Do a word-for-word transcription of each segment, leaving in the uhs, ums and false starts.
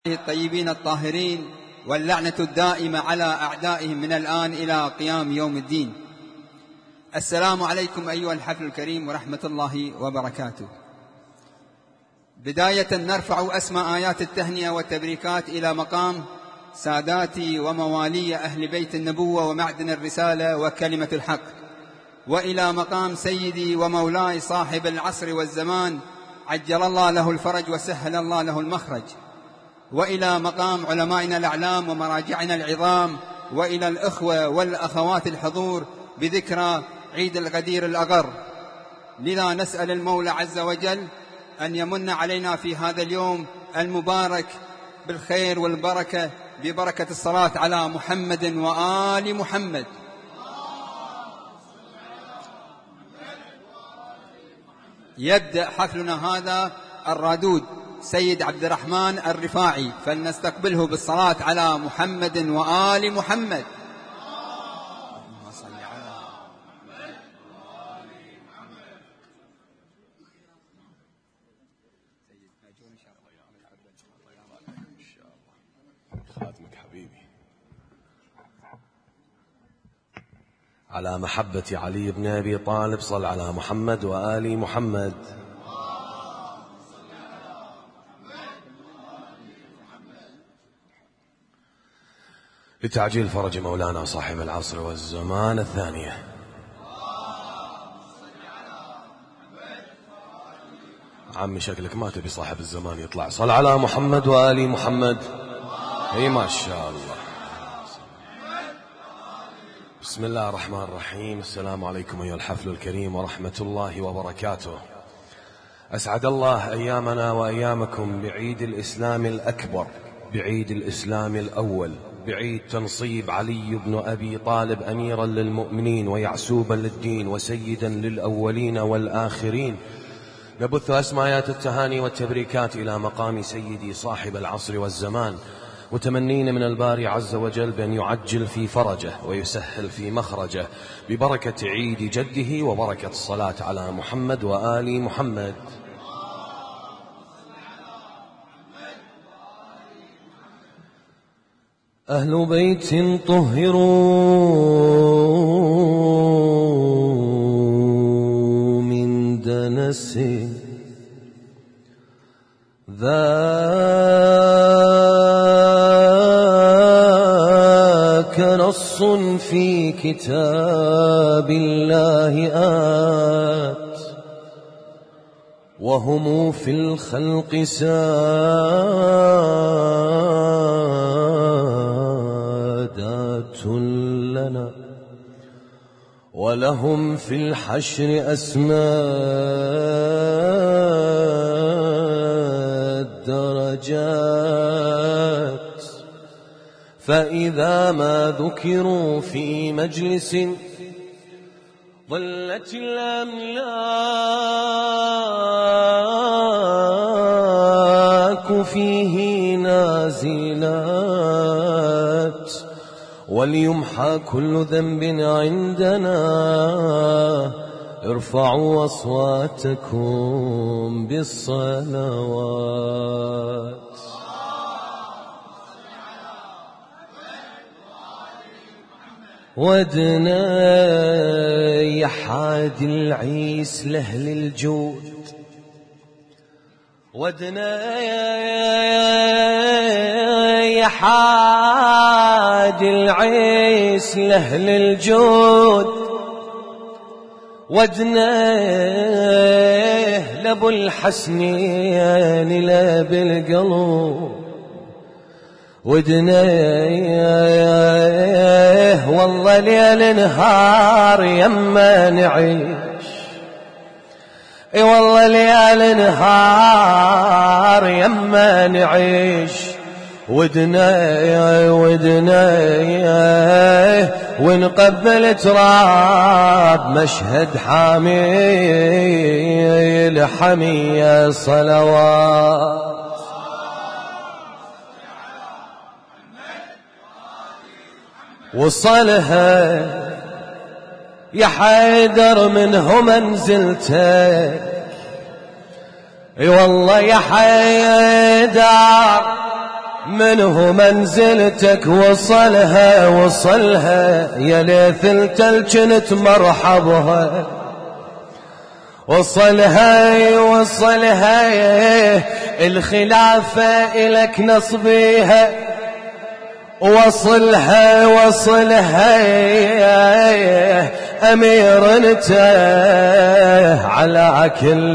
الطيبين الطاهرين واللعنة الدائمة على أعدائهم من الآن إلى قيام يوم الدين. السلام عليكم أيها الحفل الكريم ورحمة الله وبركاته. بداية نرفع أسمى آيات التهنئة والتبريكات إلى مقام ساداتي وموالي أهل بيت النبوة ومعدن الرسالة وكلمة الحق، وإلى مقام سيدي ومولاي صاحب العصر والزمان عجل الله له الفرج وسهل الله له المخرج، وإلى مقام علمائنا الأعلام ومراجعنا العظام، وإلى الإخوة والأخوات الحضور بذكرى عيد الغدير الأغر. لذا نسأل المولى عز وجل أن يمن علينا في هذا اليوم المبارك بالخير والبركة ببركة الصلاة على محمد وآل محمد. يبدأ حفلنا هذا الرادود سيد عبد الرحمن الرفاعي، فلنستقبله بالصلاة على محمد وآل محمد. خاتمك حبيبي على محبة علي بن أبي طالب. صل على محمد وآل محمد. لتعجيل فرج مولانا صاحب العصر والزمان الثانية. عمي شكلك ما تبي صاحب الزمان يطلع. صل على محمد وآل محمد. اي ما شاء الله. بسم الله الرحمن الرحيم. السلام عليكم أيها الحفل الكريم ورحمة الله وبركاته. أسعد الله أيامنا وأيامكم بعيد الإسلام الأكبر، بعيد الإسلام الأول، بعيد تنصيب علي بن أبي طالب أميرا للمؤمنين ويعسوبا للدين وسيدا للأولين والآخرين. نبث أسمايات التهاني والتبريكات إلى مقام سيدي صاحب العصر والزمان، متمنين من الباري عز وجل بأن يعجل في فرجه ويسهل في مخرجه ببركة عيد جده وبركة الصلاة على محمد وآل محمد. أهل بيت طهروا من دنس ذاك نص في كتاب الله آت، وهم في الخلق سادات لنا، ولهم في الحشر أسماء الدرجات. فإذا ما ذكروا في مجلس ظلت الأملاك فيه نازلات، وليمحى كل ذنب عندنا. ارفعوا أصواتكم بالصلوات. ودنا يا حاد العيس لأهل الجود، ودنا يا حاد العيس لأهل الجود، ودنا لأبو الحسنين لأب القلب، ودنا والله ليل نهار يما نعيش، اي والله ليل نهار يما نعيش. ودنا ودنا ونقبل تراب مشهد حامل حمية صلوات. وصلها يا حيدر منه منزلتك، اي والله يا حيدر منه منزلتك وصلها وصلها يا ليث التل كنت مرحبها وصلها وصلها الخلافة إلك نصبيها وصلها وصلها أمير انت على كل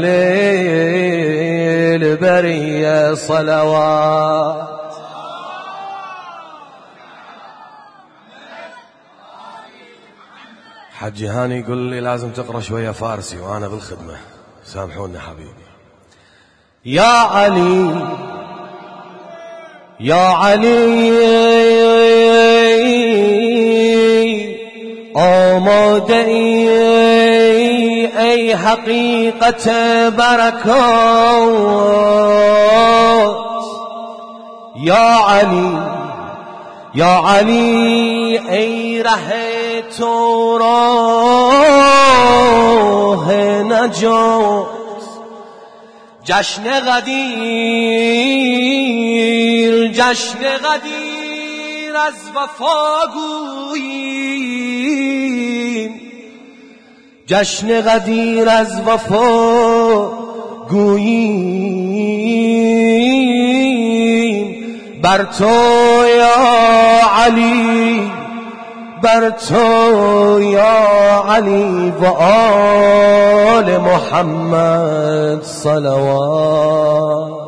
البرية صلوات. حج هاني يقول لي لازم تقرأ شوية فارسي وأنا بالخدمة، سامحوني حبيبي. يا علي يا علي آماده‌ای ای حقیقت برکات یا علی یا علی ای ره تو راه نجات جشن قدیر جشن قدیر از وفا گوییم جشن قدیر از وفا گوییم بر تو یا علی بر تو یا علی و آل محمد صلوات.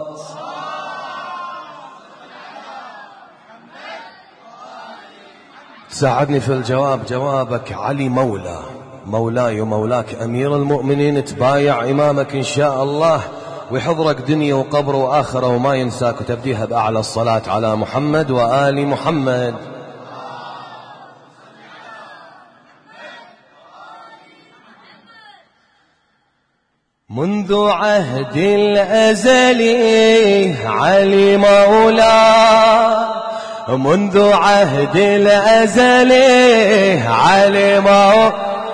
ساعدني في الجواب، جوابك علي مولى مولاي ومولاك أمير المؤمنين، تبايع إمامك إن شاء الله ويحضرك دنيا وقبر وآخرة وما ينساك، وتبديها بأعلى الصلاة على محمد وآل محمد. منذ عهد الأزل علي مولاه منذ عهد الأزل علي مولاه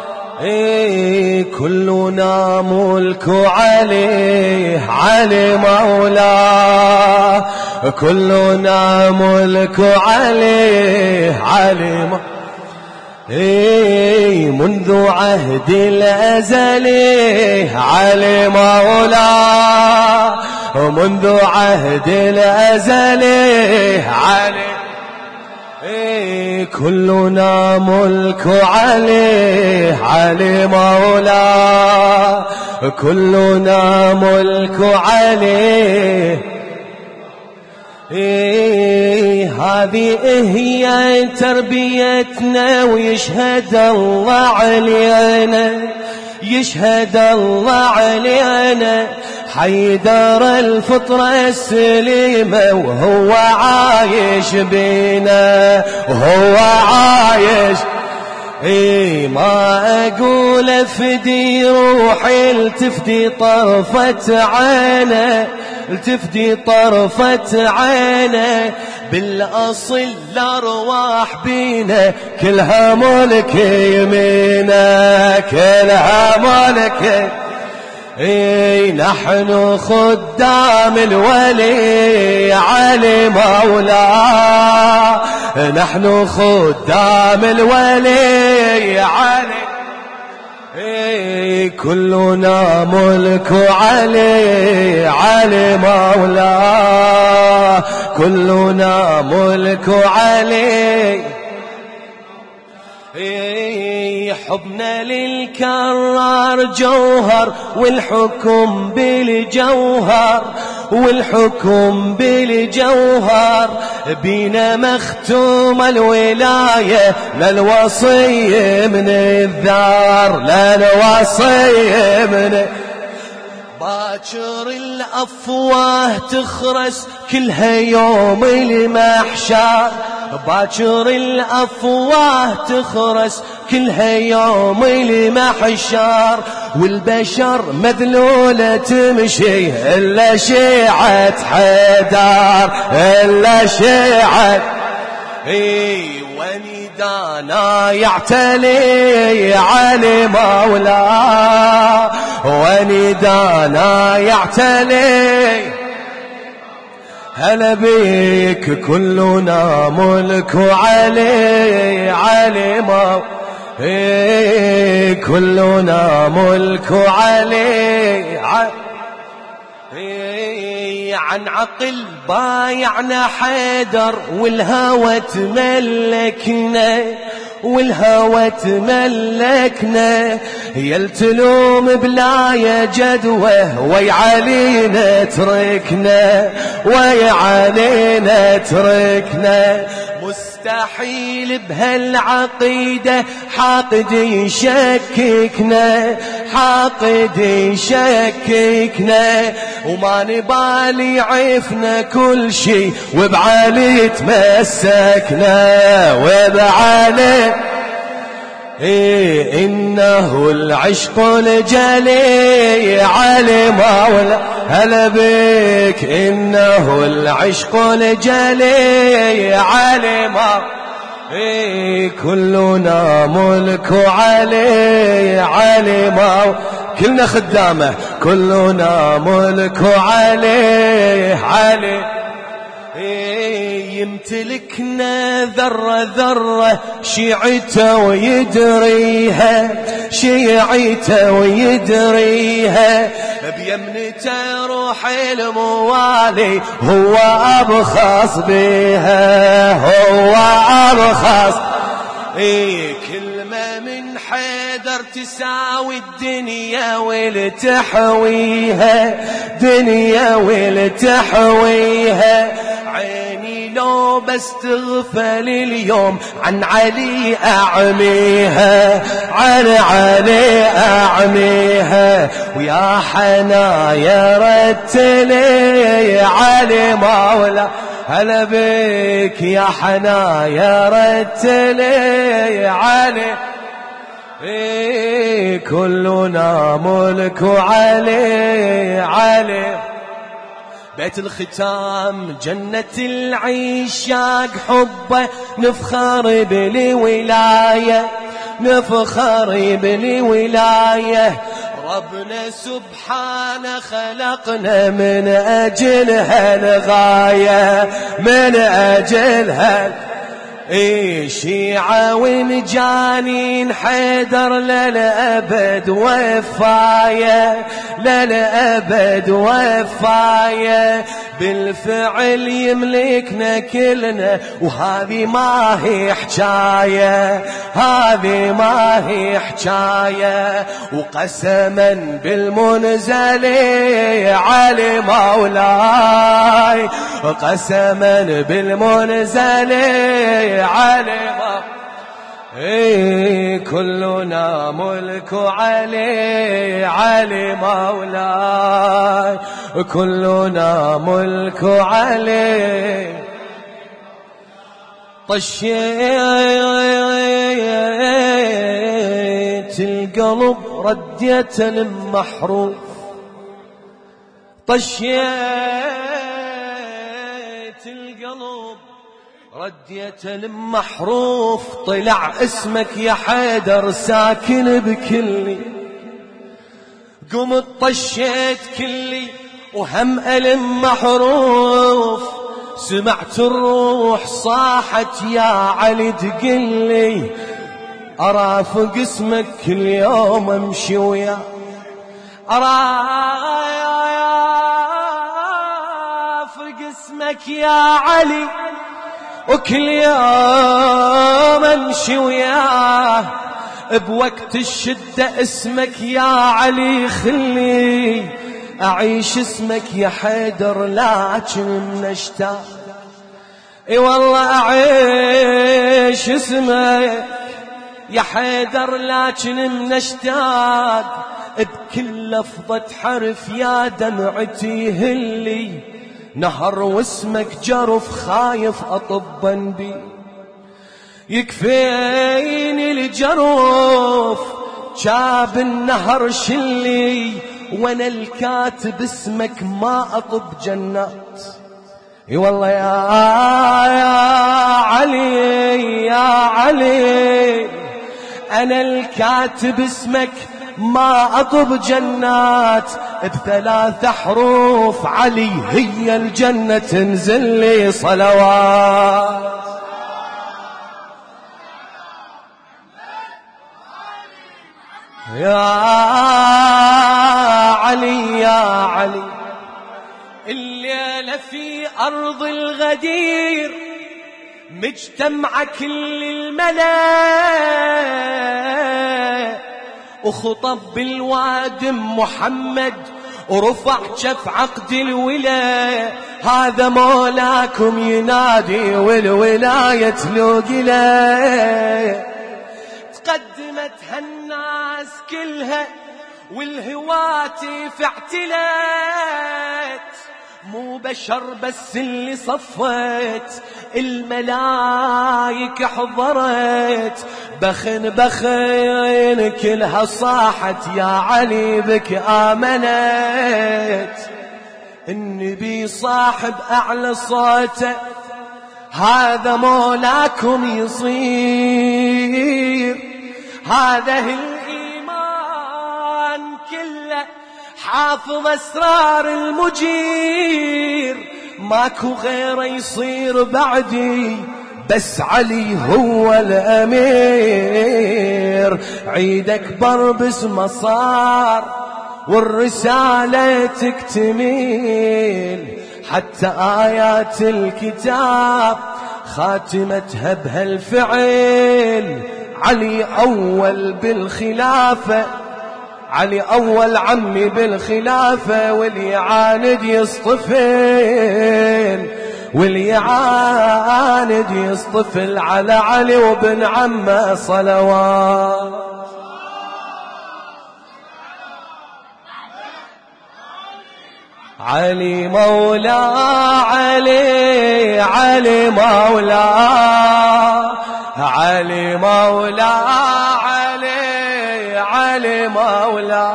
كلنا ملك عليه علي مولاه كلنا ملك عليه علي مولاه منذ عهد الأزل علي مولاه منذ عهد الأزل علي كلنا ملك عليه علي مولاه كلنا ملك عليه. إيه هذه هي تربيتنا ويشهد الله علينا يشهد الله علينا حيدر الفطرة السليمة وهو عايش بينا وهو عايش. إيه ما أقول افدي روحي التفدي طرفة عينه التفدي طرفة عينه بالأصل الأرواح بينا كلها ملك يمينه كلها ملك. إيه نحن خدام الولي علي مولاه نحن خدام الولي علي إيه كلنا ملك علي علي مولاه كلنا ملك علي. إيه حبنا للكرار جوهر والحكم بالجوهر والحكم بالجوهر بينا مختوم الولاية للوصي من الدار للوصي من باكر الأفواه تخرس كلها يوم المحشر باكر الأفواه تخرس كلها يوم المحشر والبشر مذلولة تمشي إلا شيعة حيدر إلا شيعة. إي وندانا يعتلي علي مولاه وندانا يعتلي هلا بيك كلنا ملك علي علي ما كلنا ملك علي عن عقل بايعنا حيدر والهوى تملكنا والهوى تملكنا يلتلوم بلا يا جدوه وي علينا تركنا وي علينا تركنا مستحيل بهالعقيدة حاقد يشككنا حاقد يشككنا وما نبالي عفنا كل شي وبعلي تمسكنا وبعلي إيه إنه العشق الجلي علي مولا هلا بك إنه العشق الجلي علي مولا إيه كلنا ملك علي علي مولا كلنا خدامه كلنا ملك علي علي يمتلكنا ذرة ذرة شيعته ويدريها شيعته ويدريها بيمنته روح الموالي هو أبخص بها هو أبخص إيه كلمة من حيدر تساوي الدنيا ولتحويها دنيا ولتحويها عيني لو بس تغفل اليوم عن علي أعميها عن علي أعميها ويا حنايا رتلي علي مولا هلا بك يا حنايا رتلي علي إيه كلنا ملك علي علي بيت الختام جنة العشاق حبه نفخر بالولاية نفخر بالولاية ربنا سبحانه خلقنا من أجلها الغاية من أجلها إيه شيعة ونجانين حيدر للأبد وفاية للأبد وفاية بالفعل يملكنا كلنا وهذه ما هي حكاية هذه ما هي حكاية وقسما بالمنزل علي مولاي قسما بالمنزل علي إيه كلنا ملك علي علي مولاي كلنا ملك علي طشيت القلب رديت المحروف طشيت القلب رديت المحروف طلع اسمك يا حيدر ساكن بكلي قمت طشيت كلي وهم ألم محروف سمعت الروح صاحت يا علي تقلي أرافق اسمك كل يوم امشي ويا أرافق اسمك يا علي وكل يوم امشي وياه بوقت الشدة اسمك يا علي خلي اعيش اسمك يا حيدر لكن نشتاق اي والله اعيش اسمك يا حيدر لكن منشتاق بكل لفظة حرف يا دمعتي هلي نهر واسمك جرف خايف أطبا بي يكفيني الجرف شاب النهر شلي وانا الكاتب اسمك ما أطب جنات اي والله يا, يا علي يا علي انا الكاتب اسمك ما أطب جنات بثلاث حروف علي هي الجنة تنزل لي صلوات. يا علي يا علي الليلة في أرض الغدير مجتمع كل الملا وخطب بالواد محمد ورفع جف عقد الولا. هذا مولاكم ينادي والولاية تلوقلا. تقدمت هالناس كلها والهواتف اعتلت مو بشر بس اللي صفت الملايك حضرت. بخن بخن كلها صاحت يا علي بك آمنت. النبي صاحب أعلى صوته هذا مولاكم يصير. هذا الإيمان كله حافظ أسرار المجير. ماكو غيره يصير بعدي بس علي هو الأمير. عيد أكبر باسمه صار والرسالة تكتمل حتى آيات الكتاب خاتمتها بهالفعل. علي أول بالخلافة علي أول عمي بالخلافة واللي يعاند يصطفل واللي يعاند يصطفل على علي وابن عمه صلوات. علي مولا علي علي مولا علي مولا علي علي مولا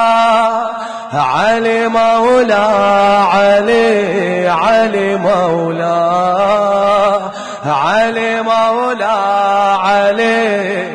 علي مولا علي علي مولا علي مولا علي.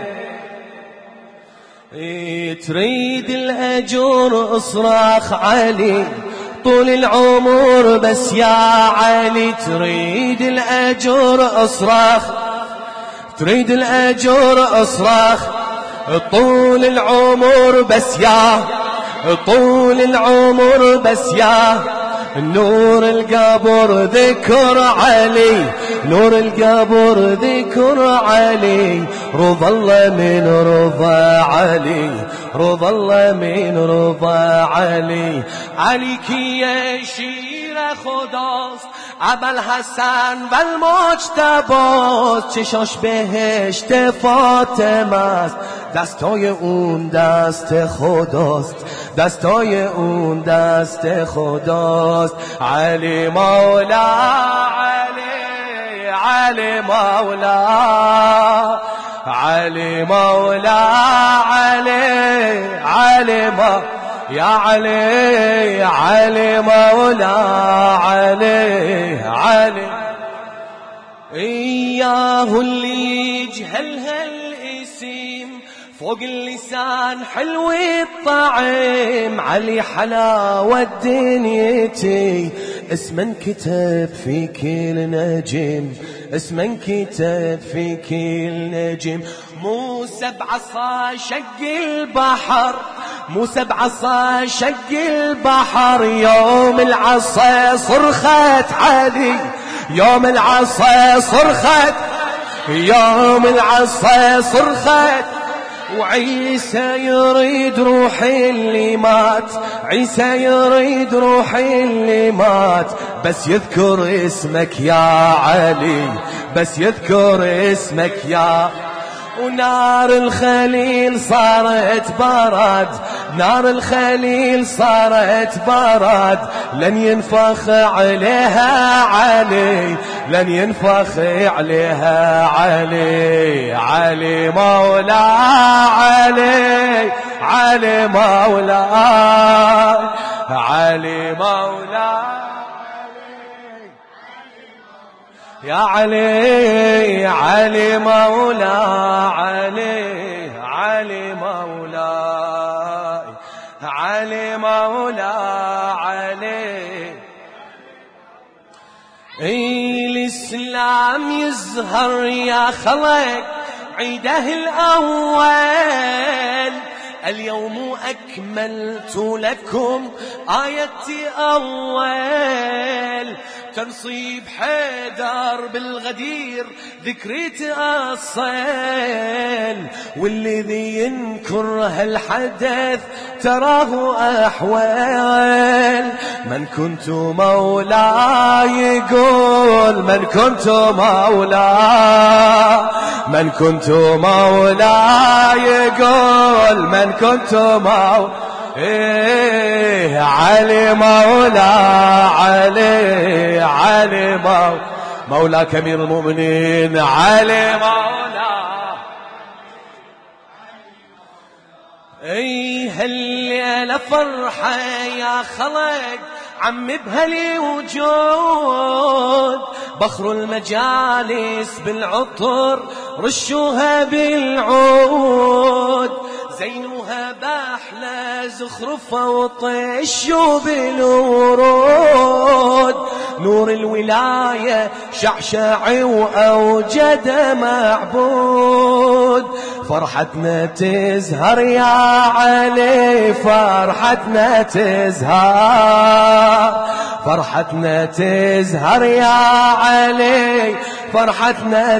تريد الأجور اصراخ علي طول العمر بس يا علي. تريد الأجور اصراخ تريد الأجور اصراخ طول العمر بس يا طول العمر بس يا. نور القبر ذكر علي نور القبر ذكر علي. رضا الله من رضا علي رضا الله من رضا علي. عليك يا شيرة خداست ابل حسن بالمجتباست. چشاش بهشت فاطمه است دستای اون دست خداست دستای اون دست خداست. علی مولا علی علی مولا علی مولا علی علی مولا يا علي علي مولا علي علي. إياه اللي يجهل هالاسم فوق اللسان حلو الطعم. علي حلاوة دنيتي اسم انكتب في كل نجم اسم انكتب في كل نجم. موسى بعصا شق البحر موسى بعصا شق البحر. يوم العصا صرخت علي يوم العصا صرخت يوم العصا صرخت. وعيسى يريد روحي اللي مات عيسى يريد روحي اللي مات. بس يذكر اسمك يا علي بس يذكر اسمك يا. ونار الخليل صارت برد نار الخليل صارت برد. لن ينفخ عليها علي لن ينفخ عليها علي. علي مولا علي علي مولا علي مولا يا علي علي مولا علي علي مولا. قام يزهر يا خلق عيده الأول. اليوم أكملت لكم آيتي أول. تنصيب حيدر بالغدير ذكري تأصل، والذي ينكر هالحدث تراه أحوال. من كنت مولاي يقول من كنت مولاي، من كنت مولاي يقول من كنت مولاي. إيه علي مولا علي علي مولا مولا كبير المؤمنين علي مولا. اي هالليلة فرحة يا خلق عم بهالي وجود، بخر المجالس بالعطر رشوها بالعود، زينوها باحلى زخرفة وطشوا بالورود. نور الولاية شعشع وأوجد معبود. فرحتنا تزهر يا علي فرحتنا تزهر، فرحتنا تزهر يا علي فرحتنا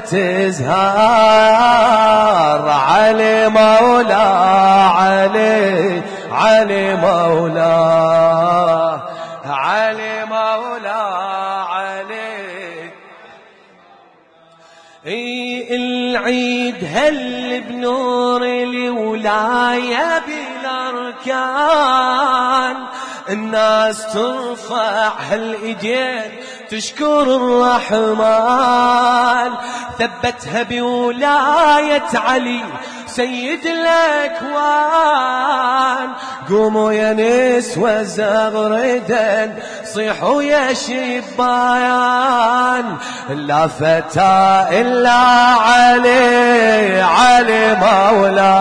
تزهر. علي مولا علي علي مولا علي مولا علي. اي العيد هل بنور الولاية بالاركان، الناس ترفع هالايدين تشكر الرحمن. ثبتها بولاية علي سيد الأكوان. قوموا يا نسوة زغردا صيحوا يا شبان، لا فتى إلا علي علي مولا،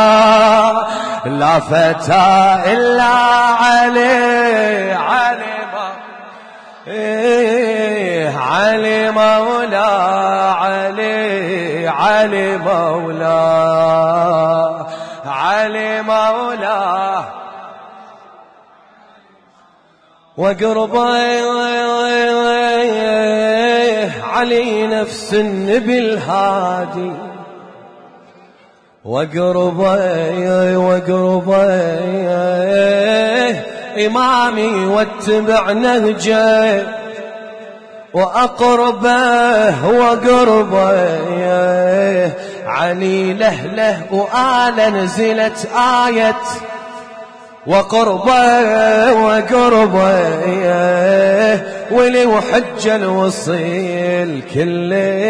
لا فتى إلا علي علي إيه علي مولا علي علي مولا علي مولا. وقربي علي نفس النبي الهادي، وقربي وقربي إمامي واتبع نهجه، وأقربه وقربه علي لهله وآل نزلت آية. وقربه وقربه ولي وحج الوصيل كل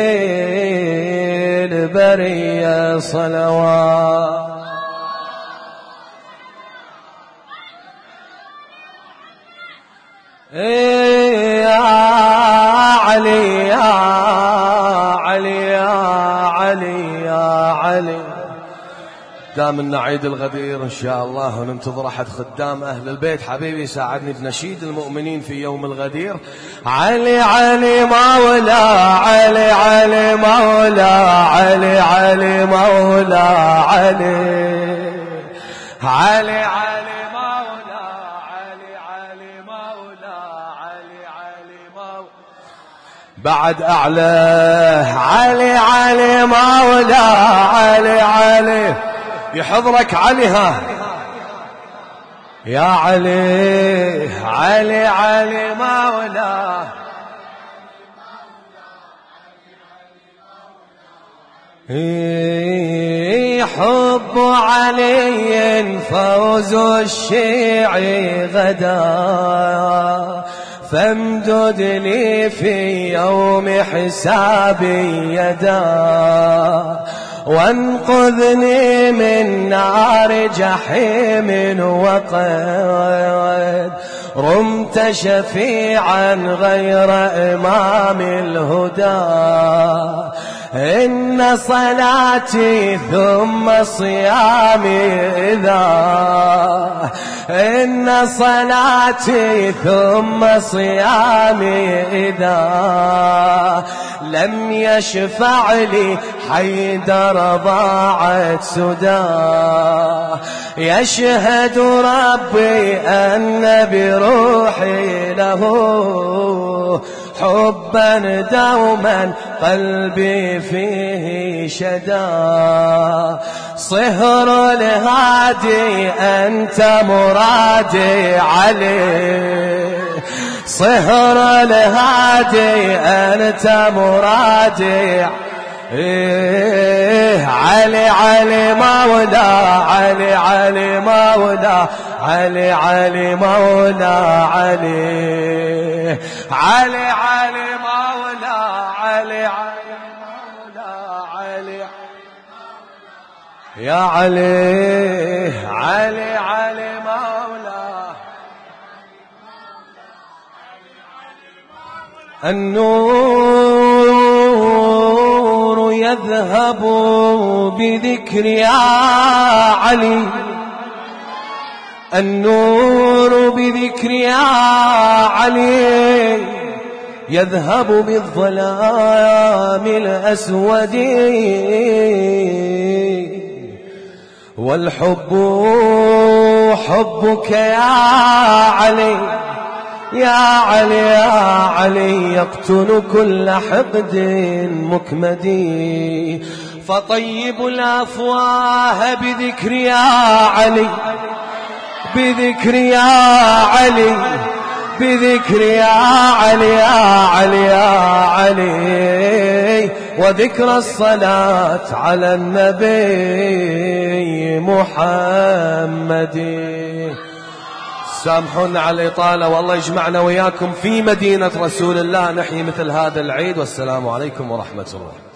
البرية صلوات. يا علي يا علي يا علي يا علي. دام عيد الغدير إن شاء الله وننتظر أحد خدام أهل البيت حبيبي يساعدني بنشيد المؤمنين في يوم الغدير. علي علي مولا علي علي مولا علي علي مولا علي علي علي مولا علي علي مولا علي علي مولا. بعد أعلى علي علي مولا علي علي يحضرك علي ها يا علي علي علي مولا. حب علي فوز الشيعي غدا، فامدد لي في يوم حسابي يدا، وانقذني من نار جحيم وقد رمت شفيعا غير إمام الهدى. إن صلاتي ثم صيامي إذا إن صلاتي ثم صيامي إذا لم يشفع لي حيدر ضاعت سدى. يشهد ربي أن بروحي له حبا دوما قلبي فيه شدا. صهر الهادي أنت مرادي علي صهر الهادي أنت مرادي إيه علي علي مولا علي علي مولا علي علي مولا علي علي علي مولا علي علي مولا علي يا علي علي علي مولا. النور يذهب بذكر يا علي النور بذكر يا علي يذهب بالظلام الأسود والحب حبك يا علي يا علي يا علي يقتل كل حقد مكمدي. فطيب الأفواه بذكر يا علي بذكر يا علي بذكر يا علي يا علي يا علي وذكر الصلاة على النبي محمد. سامحونا على الإطالة والله يجمعنا وياكم في مدينة رسول الله نحيي مثل هذا العيد. والسلام عليكم ورحمة الله.